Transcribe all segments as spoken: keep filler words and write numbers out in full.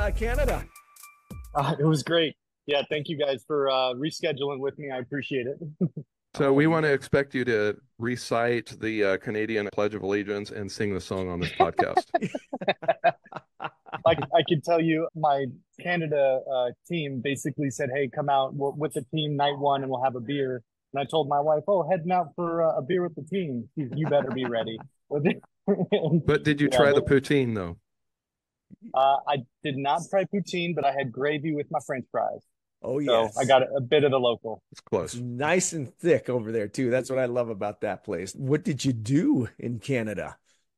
uh, Canada? Uh, it was great. Yeah, thank you guys for uh, rescheduling with me. I appreciate it. So we want to expect you to recite the uh, Canadian Pledge of Allegiance and sing the song on this podcast. I, I can tell you, my Canada uh, team basically said, "Hey, come out w- with the team night one, and we'll have a beer." And I told my wife, "Oh, heading out for uh, a beer with the team. You you better be ready." But did you Yeah, try the but, poutine though? uh, I did not try poutine, but I had gravy with my French fries. Oh, So I yes. got a, a bit of the local. It's It's close. nice and thick over there, too. That's what I love about that place. What did you do in Canada?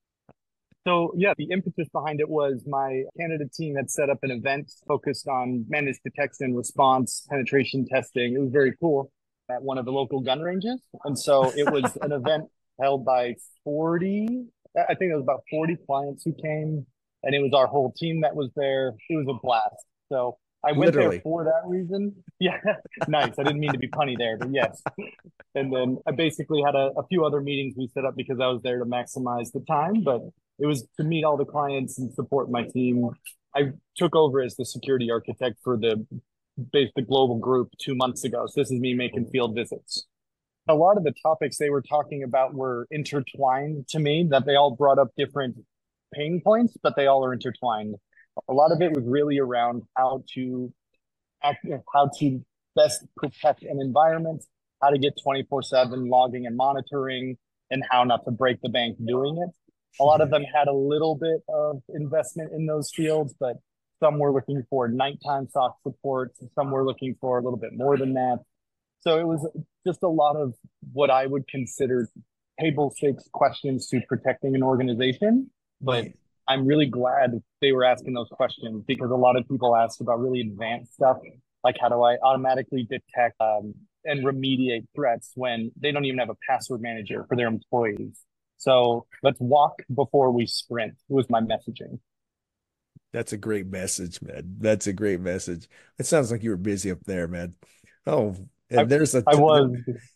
So yeah, the impetus behind it was my Canada team had set up an event focused on managed detection, response, penetration testing. It was very cool at one of the local gun ranges. And so it was an event held by forty, I think it was about forty clients who came, and it was our whole team that was there. It was a blast. So I went there Literally. for that reason. Yeah, nice. I didn't mean to be punny there, but yes. And then I basically had a, a few other meetings we set up because I was there to maximize the time, but it was to meet all the clients and support my team. I took over as the security architect for the base the global group two months ago. So this is me making field visits. A lot of the topics they were talking about were intertwined to me, that they all brought up different pain points, but they all are intertwined. A lot of it was really around how to act, how to best protect an environment, how to get twenty-four seven logging and monitoring, and how not to break the bank doing it. A lot of them had a little bit of investment in those fields, but some were looking for nighttime S O C support. Some were looking for a little bit more than that. So it was just a lot of what I would consider table stakes questions to protecting an organization. But Right. I'm really glad they were asking those questions, because a lot of people asked about really advanced stuff, like how do I automatically detect um, and remediate threats when they don't even have a password manager for their employees. So let's walk before we sprint was my messaging. That's a great message, man. That's a great message. It sounds like you were busy up there, man. Oh, I, and there's a I t was.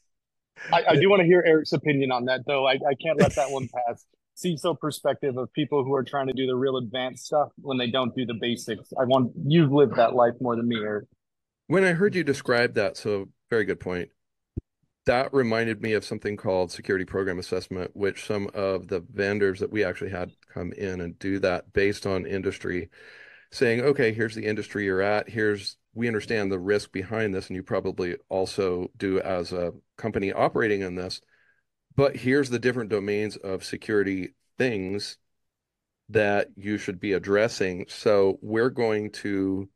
I, I there, do want to hear Eric's opinion on that, though. I, I can't let that one pass. C I S O perspective of people who are trying to do the real advanced stuff when they don't do the basics. I want you've lived that life more than me, Eric. When I heard you describe that, so very good point. That reminded me of something called security program assessment, which some of the vendors that we actually had come in and do that based on industry, saying, okay, here's the industry you're at. Here's, we understand the risk behind this, and you probably also do as a company operating in this, but here's the different domains of security things that you should be addressing. So we're going to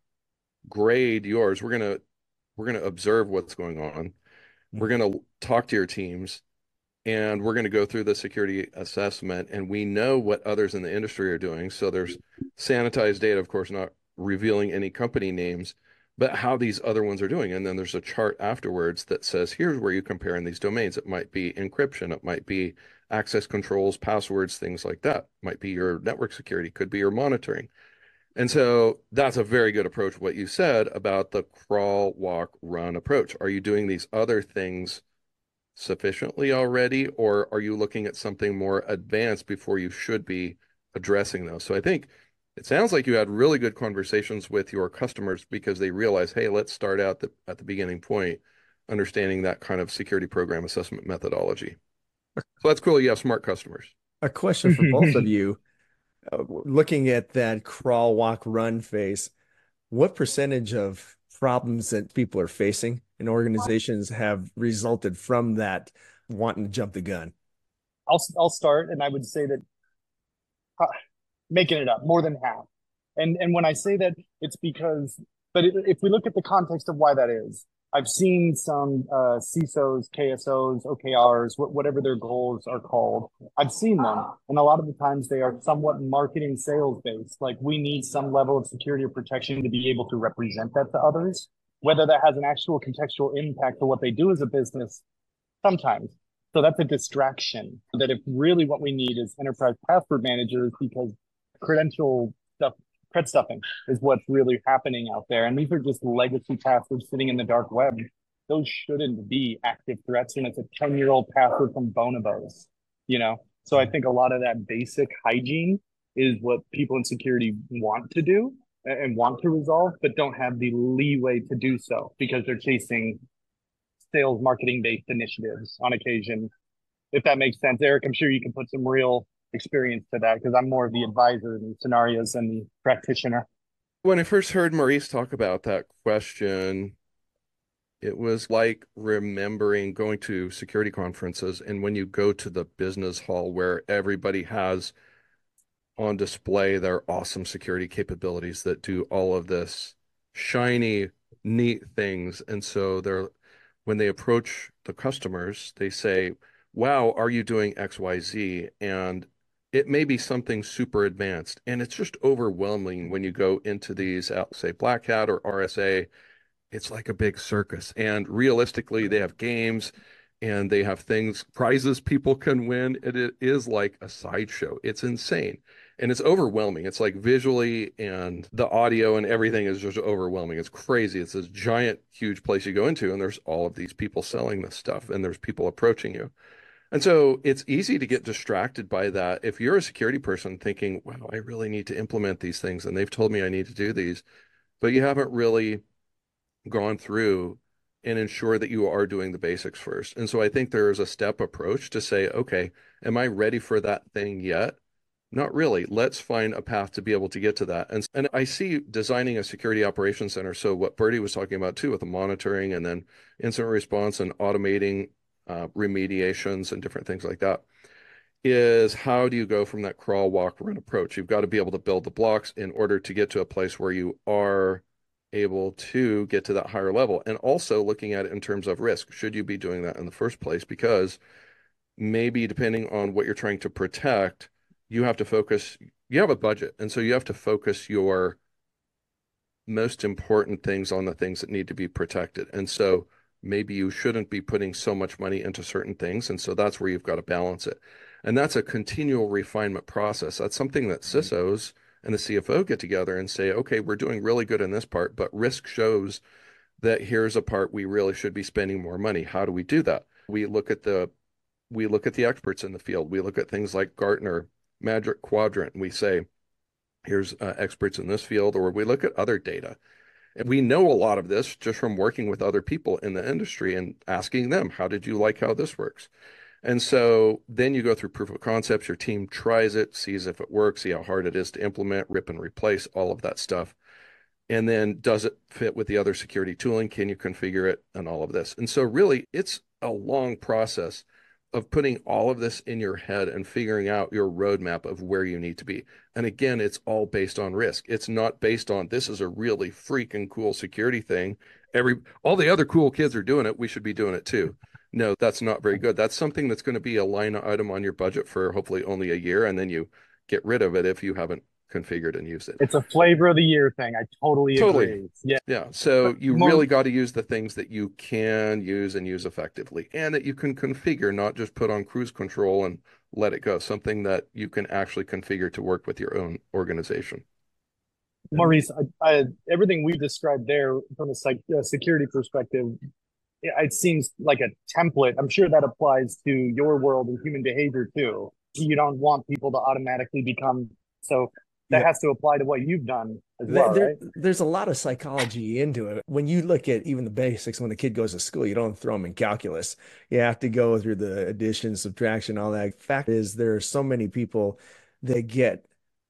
grade yours. We're going to we're going to observe what's going on. We're going to talk to your teams, and we're going to go through the security assessment, and we know what others in the industry are doing. So there's sanitized data, of course, not revealing any company names, but how these other ones are doing. And then there's a chart afterwards that says, here's where you compare in these domains. It might be encryption, it might be access controls, passwords, things like that. It might be your network security, could be your monitoring. And so that's a very good approach, what you said about the crawl, walk, run approach. Are you doing these other things sufficiently already, or are you looking at something more advanced before you should be addressing those? So I think it sounds like you had really good conversations with your customers because they realize, hey, let's start out the, at the beginning point, understanding that kind of security program assessment methodology. So that's cool. You have smart customers. a question for both of you. Uh, looking at that crawl, walk, run phase, what percentage of problems that people are facing in organizations have resulted from that wanting to jump the gun? I'll I'll start, and I would say that uh, making it up more than half. And and when I say that, it's because, but it, if we look at the context of why that is, I've seen some uh, C I S Os, K S Os, O K Rs, wh- whatever their goals are called. I've seen them, and a lot of the times they are somewhat marketing sales based. Like we need some level of security or protection to be able to represent that to others. Whether that has an actual contextual impact to what they do as a business, sometimes. So that's a distraction. That if really what we need is enterprise password managers, because credential stuff, cred stuffing is what's really happening out there. And these are just legacy passwords sitting in the dark web. Those shouldn't be active threats when it's a ten year old password from Bonobos, you know? So I think a lot of that basic hygiene is what people in security want to do. and want to resolve, but don't have the leeway to do so because they're chasing sales marketing based initiatives on occasion. If that makes sense, Eric, I'm sure you can put some real experience to that because I'm more of the advisor in these scenarios than the practitioner. When I first heard Maurice talk about that question, it was like remembering going to security conferences and when you go to the business hall where everybody has on display their awesome security capabilities that do all of this shiny, neat things. And so they're when they approach the customers, they say, wow, are you doing X Y Z? And it may be something super advanced. And it's just overwhelming when you go into these, say, Black Hat or R S A. It's like a big circus. And realistically, they have games and they have things, prizes people can win. It, it is like a sideshow. It's insane. And it's overwhelming. It's like visually and the audio and everything is just overwhelming. It's crazy. It's this giant, huge place you go into, and there's all of these people selling this stuff, and there's people approaching you. And so it's easy to get distracted by that. If you're a security person thinking, wow, I really need to implement these things, and they've told me I need to do these, but you haven't really gone through and ensure that you are doing the basics first. And so I think there is a step approach to say, okay, am I ready for that thing yet? Not really. Let's find a path to be able to get to that. And, and I see designing a security operations center. So what Bertie was talking about too, with the monitoring and then incident response and automating uh, remediations and different things like that, is how do you go from that crawl, walk, run approach? You've got to be able to build the blocks in order to get to a place where you are able to get to that higher level. And also looking at it in terms of risk. Should you be doing that in the first place? Because maybe depending on what you're trying to protect, you have to focus, you have a budget. And so you have to focus your most important things on the things that need to be protected. And so maybe you shouldn't be putting so much money into certain things. And so that's where you've got to balance it. And that's a continual refinement process. That's something that C I S Os and the C F O get together and say, okay, we're doing really good in this part, but risk shows that here's a part we really should be spending more money. How do we do that? We look at the we look at the experts in the field. We look at things like Gartner, Magic Quadrant, and we say, here's uh, experts in this field, or we look at other data. And we know a lot of this just from working with other people in the industry and asking them, how did you like how this works? And so then you go through proof of concepts, your team tries it, sees if it works, see how hard it is to implement, rip and replace, all of that stuff. And then does it fit with the other security tooling? Can you configure it and all of this? And so really it's a long process of putting all of this in your head and figuring out your roadmap of where you need to be. And again, it's all based on risk. It's not based on this is a really freaking cool security thing. Every all the other cool kids are doing it. We should be doing it too. No, that's not very good. That's something that's going to be a line item on your budget for hopefully only a year, and then you get rid of it if you haven't configured and used it. It's a flavor of the year thing. I totally Totally. agree. Yeah. Yeah. So you More, really got to use the things that you can use and use effectively and that you can configure, not just put on cruise control and let it go. Something that you can actually configure to work with your own organization. Maurice, I, I, everything we've described there from a psych, uh, security perspective, it, it seems like a template. I'm sure that applies to your world and human behavior too. You don't want people to automatically become so. That yeah. has to apply to what you've done as well, there, right? There's a lot of psychology into it. When you look at even the basics, when the kid goes to school, you don't throw them in calculus. You have to go through the addition, subtraction, all that. Fact is, there are so many people that get,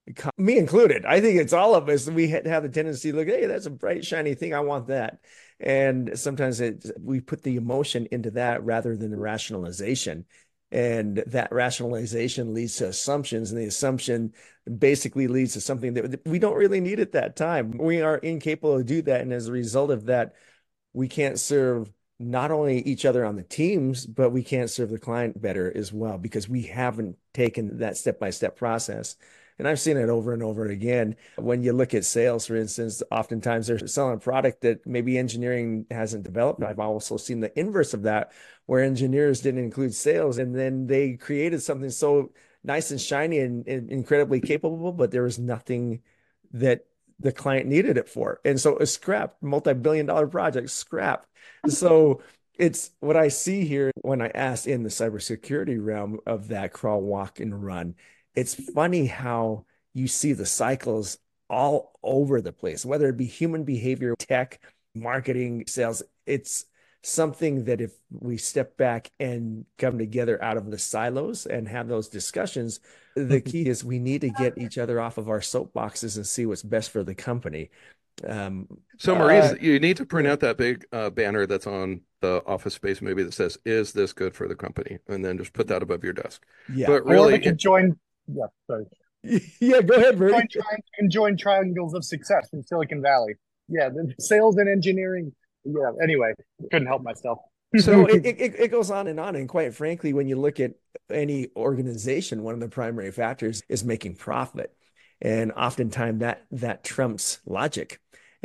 me included. I think it's all of us. We have the tendency to look, hey, that's a bright, shiny thing. I want that. And sometimes it, we put the emotion into that rather than the rationalization. And that rationalization leads to assumptions, and the assumption basically leads to something that we don't really need at that time. We are incapable to do that. And as a result of that, we can't serve not only each other on the teams, but we can't serve the client better as well because we haven't taken that step-by-step process. And I've seen it over and over again. When you look at sales, for instance, oftentimes they're selling a product that maybe engineering hasn't developed. I've also seen the inverse of that, where engineers didn't include sales, and then they created something so nice and shiny and, and incredibly capable, but there was nothing that the client needed it for. And so it's scrapped, multi-billion dollar project, scrapped. So it's what I see here when I ask in the cybersecurity realm of that crawl, walk, and run. It's funny how you see the cycles all over the place, whether it be human behavior, tech, marketing, sales. It's something that if we step back and come together out of the silos and have those discussions, the key is we need to get each other off of our soapboxes and see what's best for the company. Um, So Maurice, uh, you need to print yeah. out that big uh, banner that's on the Office Space movie that says, "Is this good for the company?" And then just put that above your desk. Yeah. But Or the really, it, conjoined, yeah, sorry. Yeah, go ahead, Join, Verdi. tri- conjoined triangles of success from Silicon Valley. Yeah, the sales and engineering. Yeah, anyway, couldn't help myself. No, so it, it it goes on and on. And quite frankly, when you look at any organization, one of the primary factors is making profit. And oftentimes that that trumps logic.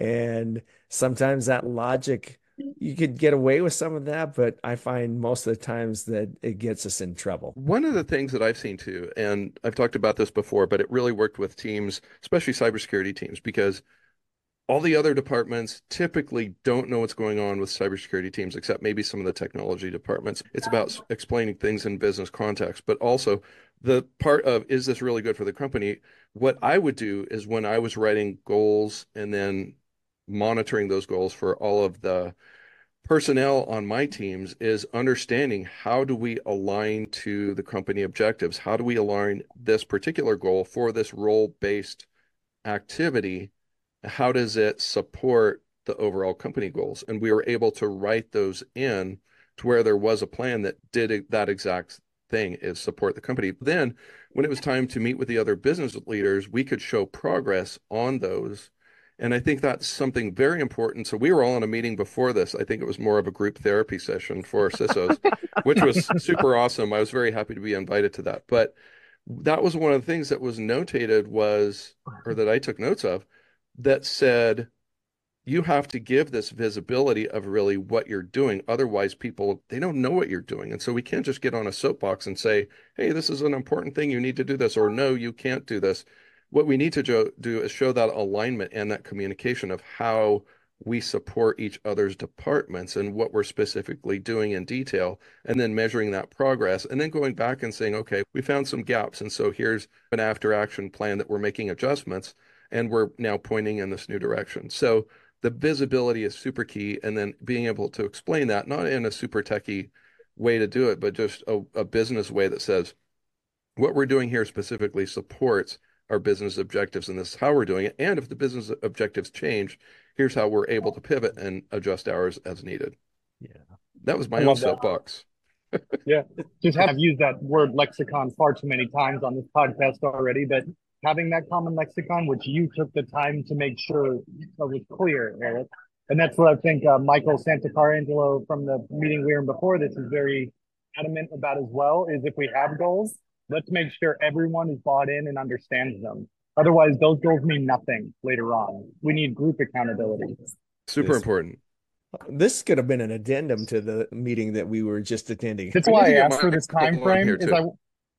And sometimes that logic, you could get away with some of that, but I find most of the times that it gets us in trouble. one of the things that I've seen too, and I've talked about this before, but it really worked with teams, especially cybersecurity teams, because all the other departments typically don't know what's going on with cybersecurity teams, except maybe some of the technology departments. It's about explaining things in business context, but also the part of, is this really good for the company? What I would do is when I was writing goals and then monitoring those goals for all of the personnel on my teams is understanding how do we align to the company objectives? How do we align this particular goal for this role-based activity? How does it support the overall company goals? And we were able to write those in to where there was a plan that did that exact thing, is support the company. Then when it was time to meet with the other business leaders, we could show progress on those. And I think that's something very important. So we were all in a meeting before this. I think it was more of a group therapy session for C I S Os, which was super awesome. I was very happy to be invited to that. But that was one of the things that was notated was, or that I took notes of, that said, you have to give this visibility of really what you're doing. Otherwise, people, they don't know what you're doing. And so we can't just get on a soapbox and say, hey, this is an important thing. You need to do this, or no, you can't do this. What we need to jo- do is show that alignment and that communication of how we support each other's departments and what we're specifically doing in detail, and then measuring that progress, and then going back and saying, okay, we found some gaps. And so here's an after action plan that we're making adjustments, and we're now pointing in this new direction. So the visibility is super key. And then being able to explain that, not in a super techie way to do it, but just a, a business way that says, what we're doing here specifically supports our business objectives, and this is how we're doing it. And if the business objectives change, here's how we're able to pivot and adjust ours as needed. Yeah. That was I my own love that. soapbox. Yeah, just have I've used that word lexicon far too many times on this podcast already, but having that common lexicon, which you took the time to make sure was clear, Eric. And that's what I think uh, Michael Santacarangelo from the meeting we were in before this is very adamant about as well, is if we have goals, let's make sure everyone is bought in and understands them. Otherwise, those goals mean nothing later on. We need group accountability. Super This important. this could have been an addendum to the meeting that we were just attending. That's We need why to I get asked for this time Michael on frame. here Is too. I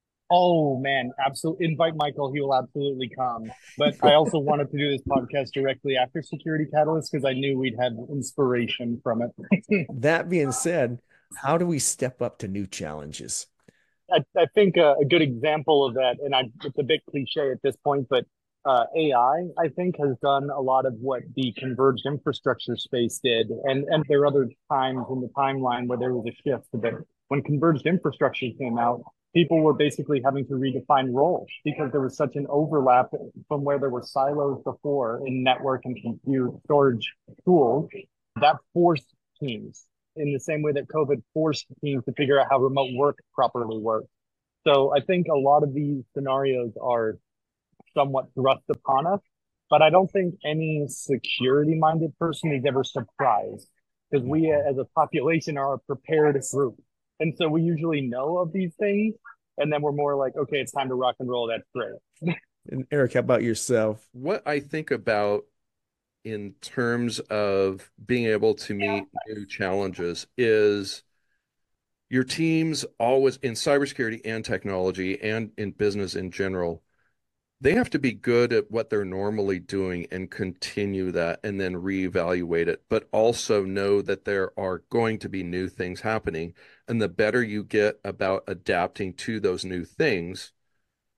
Oh man, absolutely invite Michael. He will absolutely come. But I also wanted to do this podcast directly after Security Catalyst because I knew we'd have inspiration from it. That being said, how do we step up to new challenges? I, I think a, a good example of that, and I, it's a bit cliche at this point, but uh, A I, I I think, has done a lot of what the converged infrastructure space did. And, and there are other times in the timeline where there was a shift. But when converged infrastructure came out, people were basically having to redefine roles because there was such an overlap from where there were silos before in network and compute storage tools that forced teams in the same way that COVID forced teams to figure out how remote work properly works. So I think a lot of these scenarios are somewhat thrust upon us, but I don't think any security minded person is ever surprised because we as a population are a prepared group. And so we usually know of these things. And then we're more like, okay, it's time to rock and roll. That's great. And Eric, how about yourself? What I think about in terms of being able to meet new challenges is your teams always in cybersecurity and technology and in business in general, they have to be good at what they're normally doing and continue that and then reevaluate it, but also know that there are going to be new things happening. And the better you get about adapting to those new things,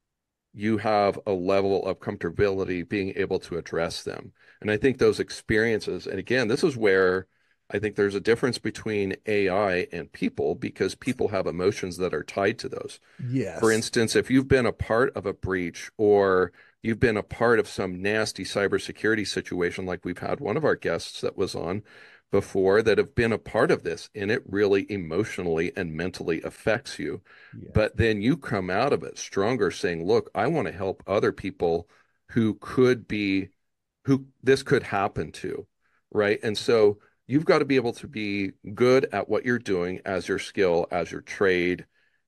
you have a level of comfortability being able to address them. And I think those experiences, and again, this is where I think there's a difference between A I and people because people have emotions that are tied to those. For Yes. instance, if you've been a part of a breach or you've been a part of some nasty cybersecurity situation, like we've had one of our guests that was on before that have been a part of this, and it really emotionally and mentally affects you. Yes. But then you come out of it stronger saying, look, I want to help other people who could be, who this could happen to, right? And so you've got to be able to be good at what you're doing as your skill, as your trade,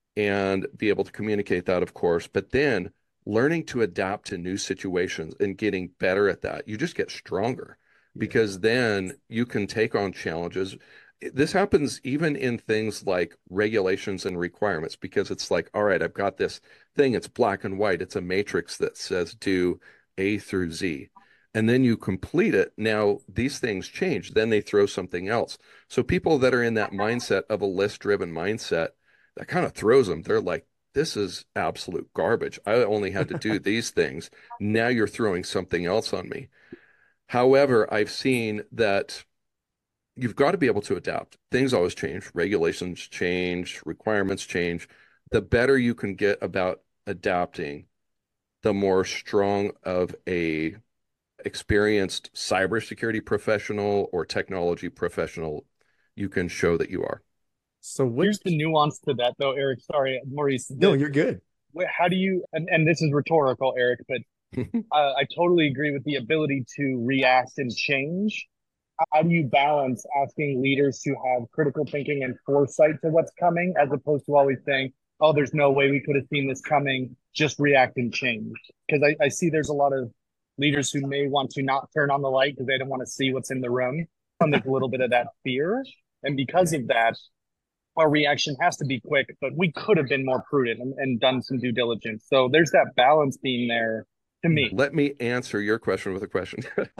and be able to communicate that, of course, but then learning to adapt to new situations and getting better at that. You just get stronger Yeah. because then you can take on challenges. This happens even in things like regulations and requirements because it's like, all right, I've got this thing, it's black and white, it's a matrix that says do A through Z. And then you complete it. Now these things change. Then they throw something else. So people that are in that mindset of a list-driven mindset, that kind of throws them. They're like, this is absolute garbage. I only had to do these things. Now you're throwing something else on me. However, I've seen that you've got to be able to adapt. Things always change, regulations change, requirements change. The better you can get about adapting, the more strong of a experienced cybersecurity professional or technology professional you can show that you are. So what? Here's the nuance to that, though, Eric. Sorry, Maurice. No, The, you're good. how do you, and, and this is rhetorical, Eric, but uh, I totally agree with the ability to react and change. How do you balance asking leaders to have critical thinking and foresight to what's coming, as opposed to always saying, oh, there's no way we could have seen this coming, just react and change? Because I, I see there's a lot of leaders who may want to not turn on the light because they don't want to see what's in the room. And there's a little bit of that fear. And because Yeah. of that, our reaction has to be quick, but we could have been more prudent and, and done some due diligence. So there's that balance being there to me. Let me answer your question with a question.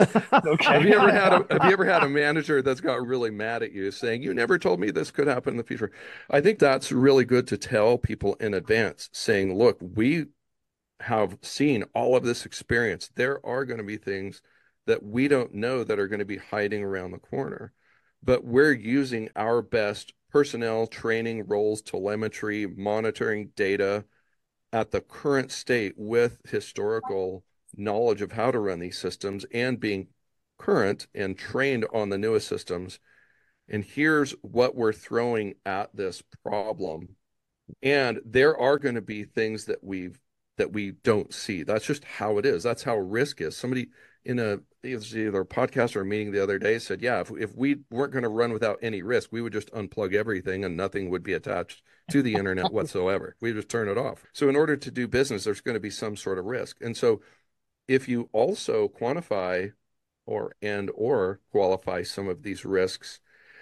Have Okay. you ever had a have you ever had a manager that's got really mad at you saying, you never told me this could happen in the future? I think that's really good to tell people in advance, saying, look, we have seen all of this experience. There are going to be things that we don't know that are going to be hiding around the corner, but we're using our best personnel, training, roles, telemetry, monitoring data at the current state with historical knowledge of how to run these systems and being current and trained on the newest systems. And here's what we're throwing at this problem. And there are going to be things that we've that we don't see. That's just how it is. That's how risk is. Somebody in a it was either a podcast or a meeting the other day said, yeah, if if we weren't going to run without any risk, we would just unplug everything and nothing would be attached to the internet whatsoever. We just turn it off. So in order to do business, there's going to be some sort of risk. And so if you also quantify or and or qualify some of these risks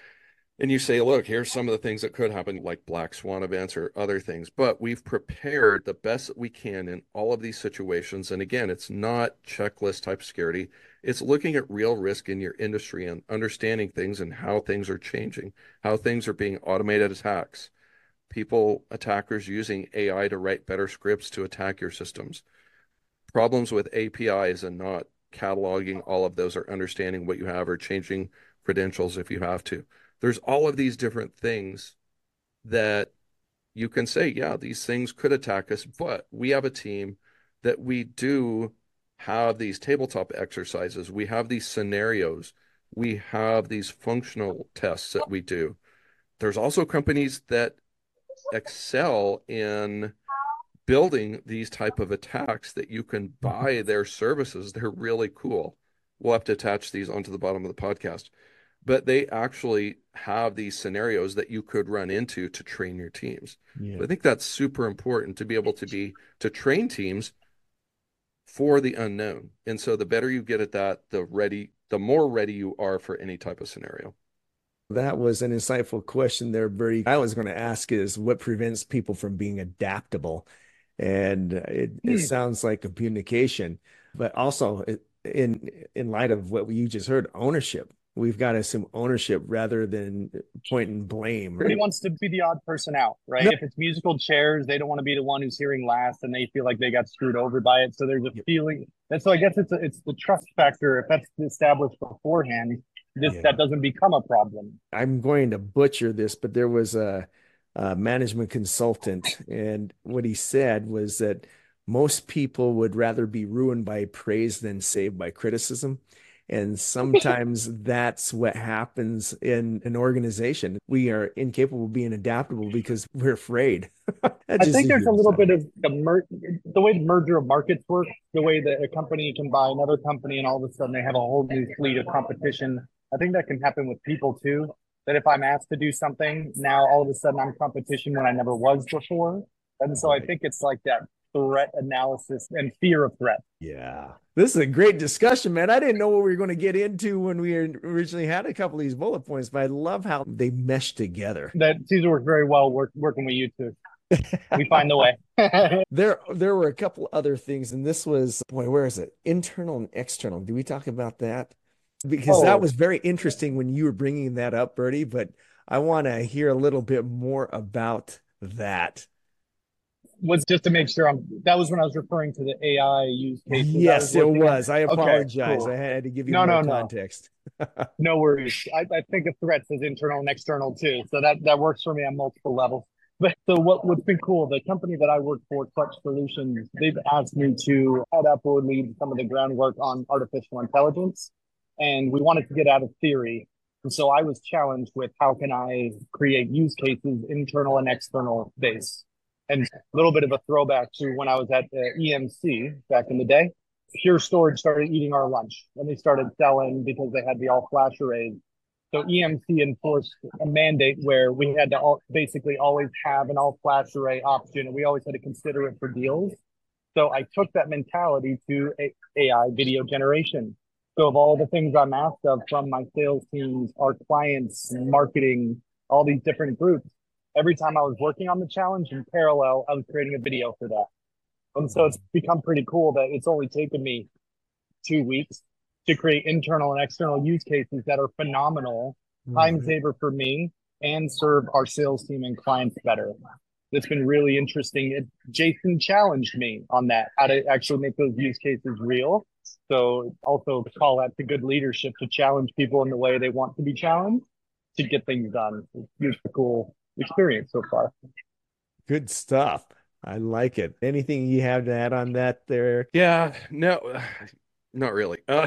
and you say, look, here's some of the things that could happen, like black swan events or other things, but we've prepared the best that we can in all of these situations. And again, it's not checklist type security. It's looking at real risk in your industry and understanding things and how things are changing, how things are being automated attacks, people, attackers using A I to write better scripts to attack your systems, problems with A P Is and not cataloging all of those or understanding what you have or changing credentials if you have to. There's all of these different things that you can say, yeah, these things could attack us, but we have a team that we do have these tabletop exercises. We have these scenarios. We have these functional tests that we do. There's also companies that excel in building these type of attacks that you can buy their services. They're really cool. We'll have to attach these onto the bottom of the podcast. But they actually have these scenarios that you could run into to train your teams. Yeah. So I think that's super important to be able to be to train teams for the unknown. And so the better you get at that, the ready, the more ready you are for any type of scenario. That was an insightful question there, Bertie. I was going to ask is what prevents people from being adaptable? And it, it sounds like communication, but also in in light of what you just heard, ownership. we've got to assume ownership rather than point and blame. Nobody wants to be the odd person out, right? No. If it's musical chairs, they don't want to be the one who's hearing last and they feel like they got screwed over by it. So there's a Yep. feeling. And so I guess it's a, it's the trust factor. If that's established beforehand, this Yeah. that doesn't become a problem. I'm going to butcher this, but there was a, a management consultant, and what he said was that most people would rather be ruined by praise than saved by criticism. And sometimes that's what happens in an organization. We are incapable of being adaptable because we're afraid. I think there's a little bit of the mer- the way the merger of markets work, the way that a company can buy another company and all of a sudden they have a whole new fleet of competition. I think that can happen with people too. That if I'm asked to do something, now all of a sudden I'm competition when I never was before. And so I think it's like that threat analysis and fear of threat. Yeah. This is a great discussion, man. I didn't know what we were going to get into when we originally had a couple of these bullet points, but I love how they mesh together. That seems to work very well work, working with you too. We find the way. there, there were a couple other things, and this was, boy, where is it? Internal and external. Did we talk about that? Because Oh. that was very interesting when you were bringing that up, Bertie, but I want to hear a little bit more about that. Was just to make sure I'm that was when I was referring to the A I use cases. Yes, it looking at. was. I Okay, apologize. cool. I had to give you No, more no, no. context. No worries. I, I think of threats as internal and external too. So that, that works for me on multiple levels. But so what, what's been cool, the company that I work for, Clutch Solutions, they've asked me to head up or lead some of the groundwork on artificial intelligence. And we wanted to get out of theory. And so I was challenged with how can I create use cases, internal and external base. And a little bit of a throwback to when I was at uh, E M C back in the day. Pure Storage started eating our lunch and they started selling because they had the all flash arrays. So E M C enforced a mandate where we had to all, basically always have an all flash array option, and we always had to consider it for deals. So I took that mentality to A I video generation. So of all the things I'm asked of from my sales teams, our clients, marketing, all these different groups, every time I was working on the challenge in parallel, I was creating a video for that. And so it's become pretty cool that it's only taken me two weeks to create internal and external use cases that are phenomenal, Mhm. time saver for me, and serve our sales team and clients better. It's been really interesting. It, Jason challenged me on that, how to actually make those use cases real. So also call that to good leadership to challenge people in the way they want to be challenged to get things done. It's a cool experience so far. Good stuff. I like it. Anything you have to add on that there? Yeah, no, not really. Uh,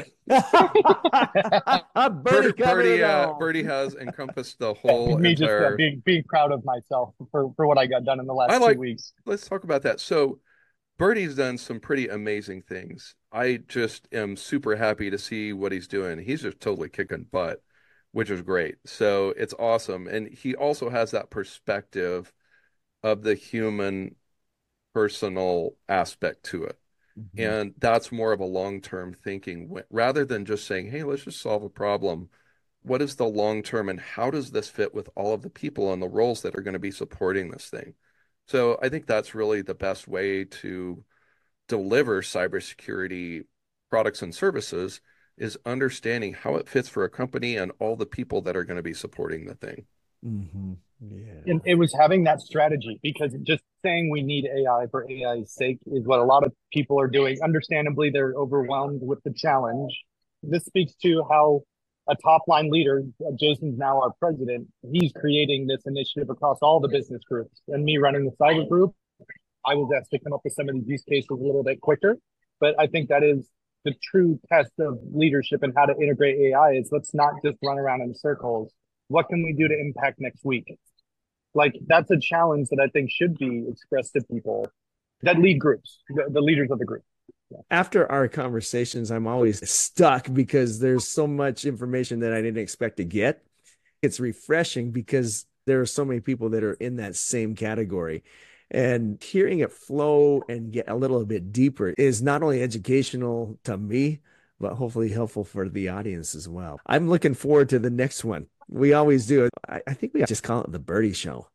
Bertie, Bertie, covered Bertie, it uh, all. Bertie has encompassed the whole Me just uh, entire. being being proud of myself for, for what I got done in the last I like- two weeks. Let's talk about that. So, Bertie's done some pretty amazing things. I just am super happy to see what he's doing. He's just totally kicking butt, which is great. So it's awesome. And he also has that perspective of the human personal aspect to it. Mhm. And that's more of a long-term thinking Wh- rather than just saying, hey, let's just solve a problem. What is the long term and how does this fit with all of the people and the roles that are going to be supporting this thing? So I think that's really the best way to deliver cybersecurity products and services is understanding how it fits for a company and all the people that are going to be supporting the thing. Mhm. Yeah. And it was having that strategy, because just saying we need A I for A I's sake is what a lot of people are doing. Understandably, they're overwhelmed with the challenge. This speaks to how a top line leader, uh, Jason's now our president, he's creating this initiative across all the business groups. And me running the cyber group, I was asked to come up with some of these use cases a little bit quicker. But I think that is the true test of leadership and how to integrate A I is let's not just run around in circles. What can we do to impact next week? Like that's a challenge that I think should be expressed to people that lead groups, the, the leaders of the group. After our conversations, I'm always stuck because there's so much information that I didn't expect to get. It's refreshing because there are so many people that are in that same category. And hearing it flow and get a little bit deeper is not only educational to me, but hopefully helpful for the audience as well. I'm looking forward to the next one. We always do. I, I think we just call it the Bertie Show.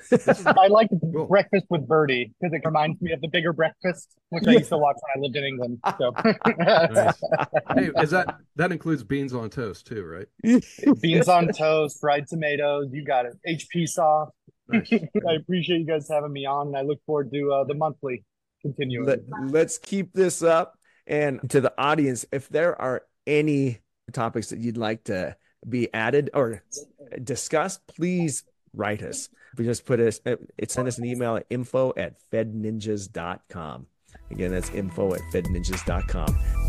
I like Cool. Breakfast with Birdie because it reminds me of The Bigger Breakfast, which I Yeah. used to watch when I lived in England. So Nice. Hey, is that that includes beans on toast too, right? beans on toast, fried tomatoes, you got it. H P sauce. Nice. I appreciate you guys having me on, and I look forward to uh, the monthly continuing. Let, let's keep this up. And to the audience, if there are any topics that you'd like to be added or discussed, please write us. We just put us, it send us an email at info at fed ninjas dot com. Again, that's info at fed ninjas dot com.